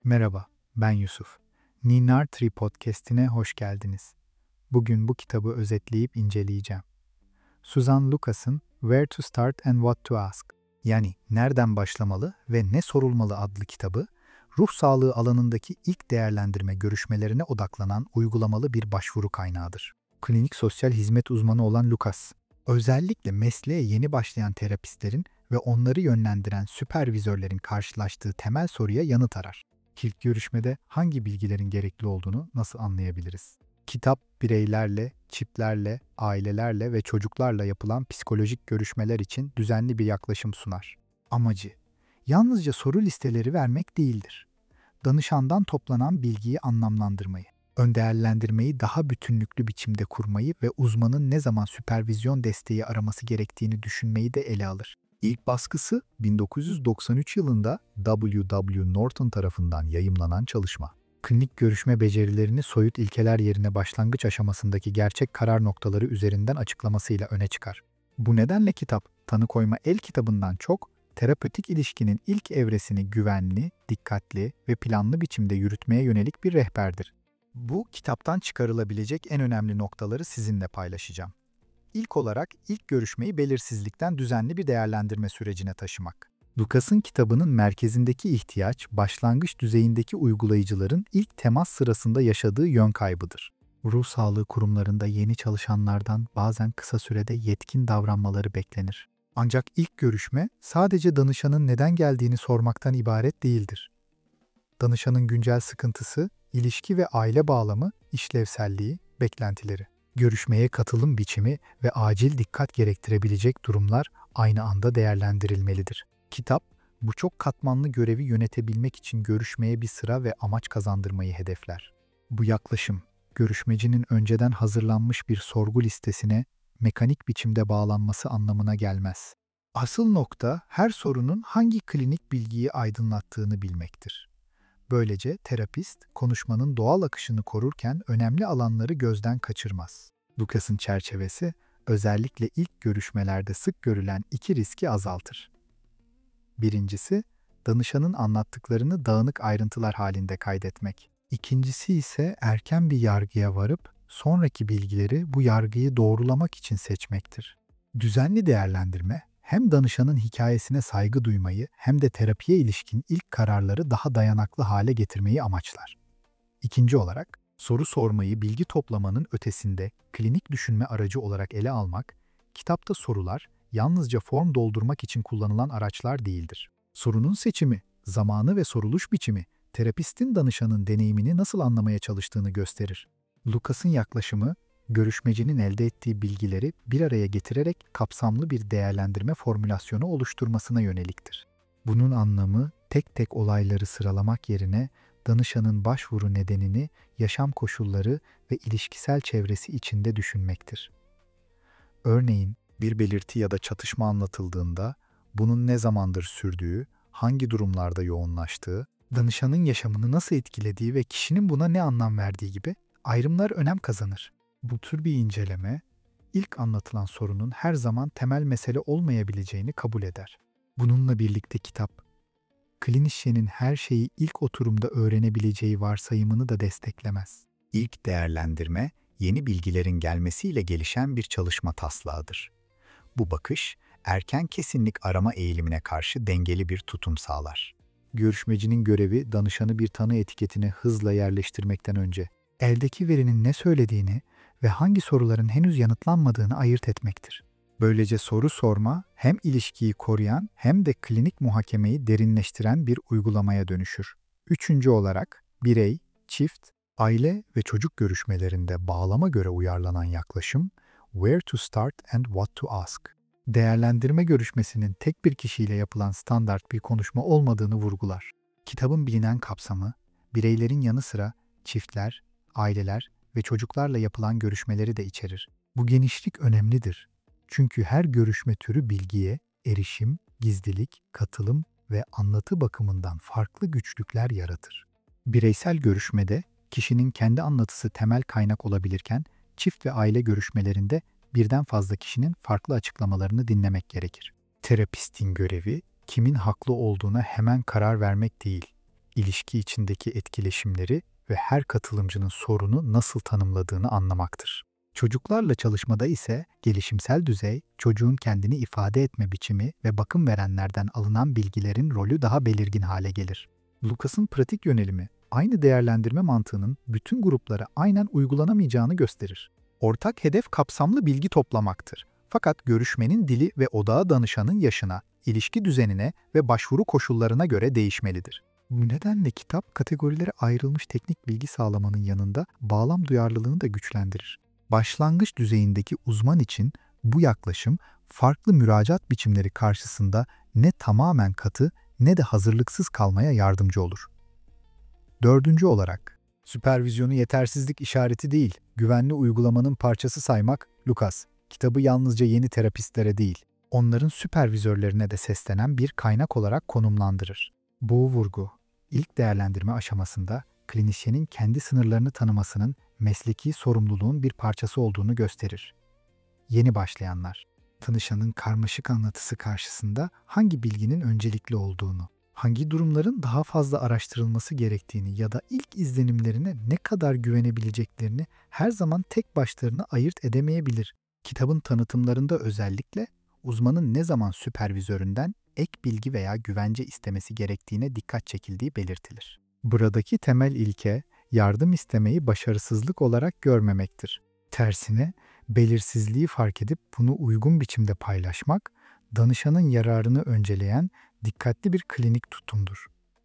Merhaba, ben Yusuf. Ninar Tree Podcast'ine hoş geldiniz. Bugün bu kitabı özetleyip inceleyeceğim. Suzanne Lucas'ın Where to Start and What to Ask, yani Nereden Başlamalı ve Ne Sorulmalı adlı kitabı, ruh sağlığı alanındaki ilk değerlendirme görüşmelerine odaklanan uygulamalı bir başvuru kaynağıdır. Klinik sosyal hizmet uzmanı olan Lucas, özellikle mesleğe yeni başlayan terapistlerin ve onları yönlendiren süpervizörlerin karşılaştığı temel soruya yanıt arar. İlk görüşmede hangi bilgilerin gerekli olduğunu nasıl anlayabiliriz? Kitap, bireylerle, çiftlerle, ailelerle ve çocuklarla yapılan psikolojik görüşmeler için düzenli bir yaklaşım sunar. Amacı, yalnızca soru listeleri vermek değildir. Danışandan toplanan bilgiyi anlamlandırmayı, ön değerlendirmeyi daha bütünlüklü biçimde kurmayı ve uzmanın ne zaman süpervizyon desteği araması gerektiğini düşünmeyi de ele alır. İlk baskısı 1993 yılında W. Norton tarafından yayımlanan çalışma. Klinik görüşme becerilerini soyut ilkeler yerine başlangıç aşamasındaki gerçek karar noktaları üzerinden açıklamasıyla öne çıkar. Bu nedenle kitap, tanı koyma el kitabından çok, terapötik ilişkinin ilk evresini güvenli, dikkatli ve planlı biçimde yürütmeye yönelik bir rehberdir. Bu kitaptan çıkarılabilecek en önemli noktaları sizinle paylaşacağım. İlk olarak ilk görüşmeyi belirsizlikten düzenli bir değerlendirme sürecine taşımak. Lucas'ın kitabının merkezindeki ihtiyaç, başlangıç düzeyindeki uygulayıcıların ilk temas sırasında yaşadığı yön kaybıdır. Ruh sağlığı kurumlarında yeni çalışanlardan bazen kısa sürede yetkin davranmaları beklenir. Ancak ilk görüşme sadece danışanın neden geldiğini sormaktan ibaret değildir. Danışanın güncel sıkıntısı, ilişki ve aile bağlamı, işlevselliği, beklentileri. Görüşmeye katılım biçimi ve acil dikkat gerektirebilecek durumlar aynı anda değerlendirilmelidir. Kitap, bu çok katmanlı görevi yönetebilmek için görüşmeye bir sıra ve amaç kazandırmayı hedefler. Bu yaklaşım, görüşmecinin önceden hazırlanmış bir sorgu listesine mekanik biçimde bağlanması anlamına gelmez. Asıl nokta her sorunun hangi klinik bilgiyi aydınlattığını bilmektir. Böylece terapist, konuşmanın doğal akışını korurken önemli alanları gözden kaçırmaz. Lucas'ın çerçevesi, özellikle ilk görüşmelerde sık görülen iki riski azaltır. Birincisi, danışanın anlattıklarını dağınık ayrıntılar halinde kaydetmek. İkincisi ise erken bir yargıya varıp sonraki bilgileri bu yargıyı doğrulamak için seçmektir. Düzenli değerlendirme, hem danışanın hikayesine saygı duymayı hem de terapiye ilişkin ilk kararları daha dayanaklı hale getirmeyi amaçlar. İkinci olarak, soru sormayı bilgi toplamanın ötesinde klinik düşünme aracı olarak ele almak, kitapta sorular yalnızca form doldurmak için kullanılan araçlar değildir. Sorunun seçimi, zamanı ve soruluş biçimi, terapistin danışanın deneyimini nasıl anlamaya çalıştığını gösterir. Lucas'ın yaklaşımı, görüşmecinin elde ettiği bilgileri bir araya getirerek kapsamlı bir değerlendirme formülasyonu oluşturmasına yöneliktir. Bunun anlamı, tek tek olayları sıralamak yerine danışanın başvuru nedenini, yaşam koşulları ve ilişkisel çevresi içinde düşünmektir. Örneğin, bir belirti ya da çatışma anlatıldığında bunun ne zamandır sürdüğü, hangi durumlarda yoğunlaştığı, danışanın yaşamını nasıl etkilediği ve kişinin buna ne anlam verdiği gibi ayrımlar önem kazanır. Bu tür bir inceleme, ilk anlatılan sorunun her zaman temel mesele olmayabileceğini kabul eder. Bununla birlikte kitap, klinisyenin her şeyi ilk oturumda öğrenebileceği varsayımını da desteklemez. İlk değerlendirme, yeni bilgilerin gelmesiyle gelişen bir çalışma taslağıdır. Bu bakış, erken kesinlik arama eğilimine karşı dengeli bir tutum sağlar. Görüşmecinin görevi danışanı bir tanı etiketine hızla yerleştirmekten önce, eldeki verinin ne söylediğini ve hangi soruların henüz yanıtlanmadığını ayırt etmektir. Böylece soru sorma hem ilişkiyi koruyan hem de klinik muhakemeyi derinleştiren bir uygulamaya dönüşür. Üçüncü olarak birey, çift, aile ve çocuk görüşmelerinde bağlama göre uyarlanan yaklaşım, where to start and what to ask. Değerlendirme görüşmesinin tek bir kişiyle yapılan standart bir konuşma olmadığını vurgular. Kitabın bilinen kapsamı, bireylerin yanı sıra çiftler, aileler ve çocuklarla yapılan görüşmeleri de içerir. Bu genişlik önemlidir. Çünkü her görüşme türü bilgiye, erişim, gizlilik, katılım ve anlatı bakımından farklı güçlükler yaratır. Bireysel görüşmede kişinin kendi anlatısı temel kaynak olabilirken, çift ve aile görüşmelerinde birden fazla kişinin farklı açıklamalarını dinlemek gerekir. Terapistin görevi, kimin haklı olduğuna hemen karar vermek değil, ilişki içindeki etkileşimleri ve her katılımcının sorunu nasıl tanımladığını anlamaktır. Çocuklarla çalışmada ise gelişimsel düzey, çocuğun kendini ifade etme biçimi ve bakım verenlerden alınan bilgilerin rolü daha belirgin hale gelir. Lucas'ın pratik yönelimi, aynı değerlendirme mantığının bütün gruplara aynen uygulanamayacağını gösterir. Ortak hedef kapsamlı bilgi toplamaktır. Fakat görüşmenin dili ve odağı danışanın yaşına, ilişki düzenine ve başvuru koşullarına göre değişmelidir. Bu nedenle kitap kategorilere ayrılmış teknik bilgi sağlamanın yanında bağlam duyarlılığını da güçlendirir. Başlangıç düzeyindeki uzman için bu yaklaşım farklı müracaat biçimleri karşısında ne tamamen katı ne de hazırlıksız kalmaya yardımcı olur. Dördüncü olarak, süpervizyonu yetersizlik işareti değil, güvenli uygulamanın parçası saymak, Lucas, kitabı yalnızca yeni terapistlere değil, onların süpervizörlerine de seslenen bir kaynak olarak konumlandırır. Bu vurgu, ilk değerlendirme aşamasında klinisyenin kendi sınırlarını tanımasının mesleki sorumluluğun bir parçası olduğunu gösterir. Yeni başlayanlar, tanışanın karmaşık anlatısı karşısında hangi bilginin öncelikli olduğunu, hangi durumların daha fazla araştırılması gerektiğini ya da ilk izlenimlerine ne kadar güvenebileceklerini her zaman tek başlarına ayırt edemeyebilir. Kitabın tanıtımlarında özellikle uzmanın ne zaman süpervizöründen ek bilgi veya güvence istemesi gerektiğine dikkat çekildiği belirtilir. Buradaki temel ilke, yardım istemeyi başarısızlık olarak görmemektir. Tersine, belirsizliği fark edip bunu uygun biçimde paylaşmak, danışanın yararını önceleyen dikkatli bir klinik tutumdur.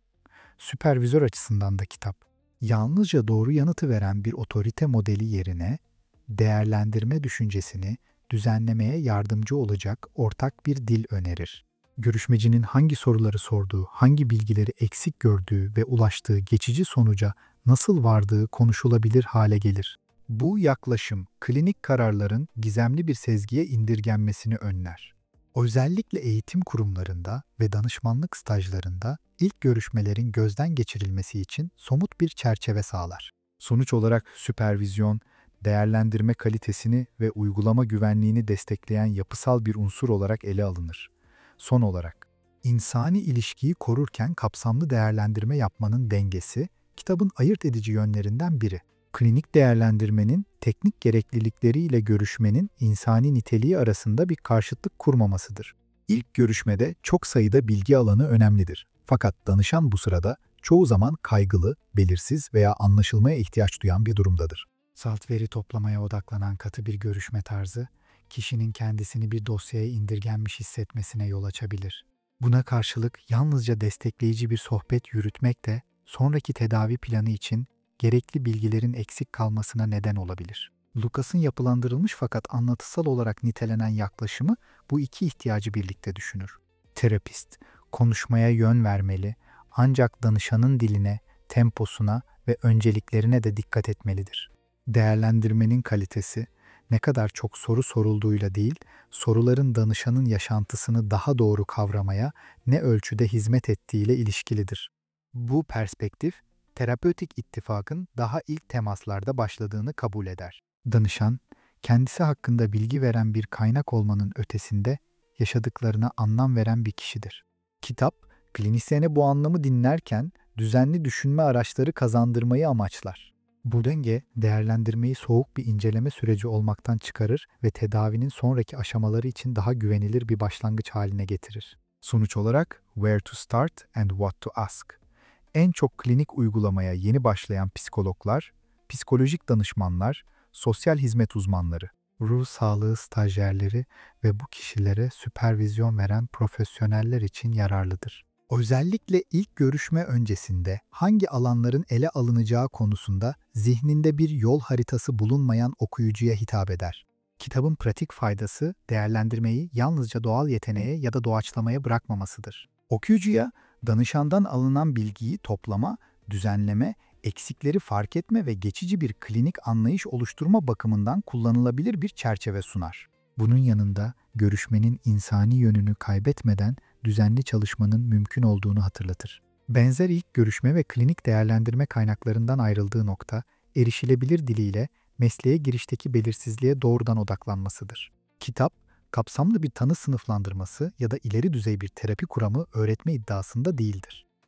Süpervizör açısından da kitap, yalnızca doğru yanıtı veren bir otorite modeli yerine, değerlendirme düşüncesini düzenlemeye yardımcı olacak ortak bir dil önerir. Görüşmecinin hangi soruları sorduğu, hangi bilgileri eksik gördüğü ve ulaştığı geçici sonuca nasıl vardığı konuşulabilir hale gelir. Bu yaklaşım, klinik kararların gizemli bir sezgiye indirgenmesini önler. Özellikle eğitim kurumlarında ve danışmanlık stajlarında ilk görüşmelerin gözden geçirilmesi için somut bir çerçeve sağlar. Sonuç olarak süpervizyon, değerlendirme kalitesini ve uygulama güvenliğini destekleyen yapısal bir unsur olarak ele alınır. Son olarak, insani ilişkiyi korurken kapsamlı değerlendirme yapmanın dengesi, kitabın ayırt edici yönlerinden biri. Klinik değerlendirmenin teknik gereklilikleriyle görüşmenin insani niteliği arasında bir karşıtlık kurmamasıdır. İlk görüşmede çok sayıda bilgi alanı önemlidir. Fakat danışan bu sırada çoğu zaman kaygılı, belirsiz veya anlaşılmaya ihtiyaç duyan bir durumdadır. Salt veri toplamaya odaklanan katı bir görüşme tarzı, kişinin kendisini bir dosyaya indirgenmiş hissetmesine yol açabilir. Buna karşılık yalnızca destekleyici bir sohbet yürütmek de sonraki tedavi planı için gerekli bilgilerin eksik kalmasına neden olabilir. Lucas'ın yapılandırılmış fakat anlatısal olarak nitelenen yaklaşımı bu iki ihtiyacı birlikte düşünür. Terapist, konuşmaya yön vermeli ancak danışanın diline, temposuna ve önceliklerine de dikkat etmelidir. Değerlendirmenin kalitesi, ne kadar çok soru sorulduğuyla değil, soruların danışanın yaşantısını daha doğru kavramaya ne ölçüde hizmet ettiğiyle ilişkilidir. Bu perspektif, terapötik ittifakın daha ilk temaslarda başladığını kabul eder. Danışan, kendisi hakkında bilgi veren bir kaynak olmanın ötesinde yaşadıklarına anlam veren bir kişidir. Kitap, klinisyene bu anlamı dinlerken düzenli düşünme araçları kazandırmayı amaçlar. Bu denge, değerlendirmeyi soğuk bir inceleme süreci olmaktan çıkarır ve tedavinin sonraki aşamaları için daha güvenilir bir başlangıç haline getirir. Sonuç olarak, Where to Start and What to Ask. En çok klinik uygulamaya yeni başlayan psikologlar, psikolojik danışmanlar, sosyal hizmet uzmanları, ruh sağlığı stajyerleri ve bu kişilere süpervizyon veren profesyoneller için yararlıdır. Özellikle ilk görüşme öncesinde hangi alanların ele alınacağı konusunda zihninde bir yol haritası bulunmayan okuyucuya hitap eder. Kitabın pratik faydası değerlendirmeyi yalnızca doğal yeteneğe ya da doğaçlamaya bırakmamasıdır. Okuyucuya danışandan alınan bilgiyi toplama, düzenleme, eksikleri fark etme ve geçici bir klinik anlayış oluşturma bakımından kullanılabilir bir çerçeve sunar. Bunun yanında görüşmenin insani yönünü kaybetmeden düzenli çalışmanın mümkün olduğunu hatırlatır. Benzer ilk görüşme ve klinik değerlendirme kaynaklarından ayrıldığı nokta, erişilebilir diliyle mesleğe girişteki belirsizliğe doğrudan odaklanmasıdır. Kitap, kapsamlı bir tanı sınıflandırması ya da ileri düzey bir terapi kuramı öğretme iddiasında değildir.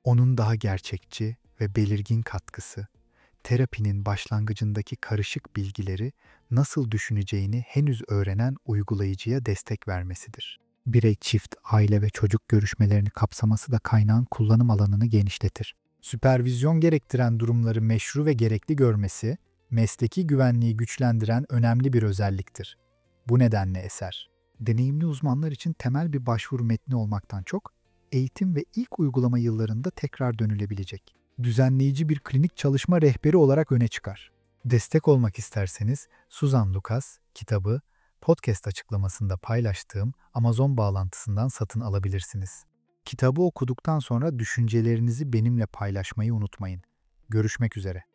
Onun daha gerçekçi ve belirgin katkısı, terapinin başlangıcındaki karışık bilgileri nasıl düşüneceğini henüz öğrenen uygulayıcıya destek vermesidir. Birey, çift, aile ve çocuk görüşmelerini kapsaması da kaynağın kullanım alanını genişletir. Süpervizyon gerektiren durumları meşru ve gerekli görmesi, mesleki güvenliği güçlendiren önemli bir özelliktir. Bu nedenle eser, deneyimli uzmanlar için temel bir başvuru metni olmaktan çok, eğitim ve ilk uygulama yıllarında tekrar dönülebilecek, düzenleyici bir klinik çalışma rehberi olarak öne çıkar. Destek olmak isterseniz Suzan Lucas kitabı podcast açıklamasında paylaştığım Amazon bağlantısından satın alabilirsiniz. Kitabı okuduktan sonra düşüncelerinizi benimle paylaşmayı unutmayın. Görüşmek üzere.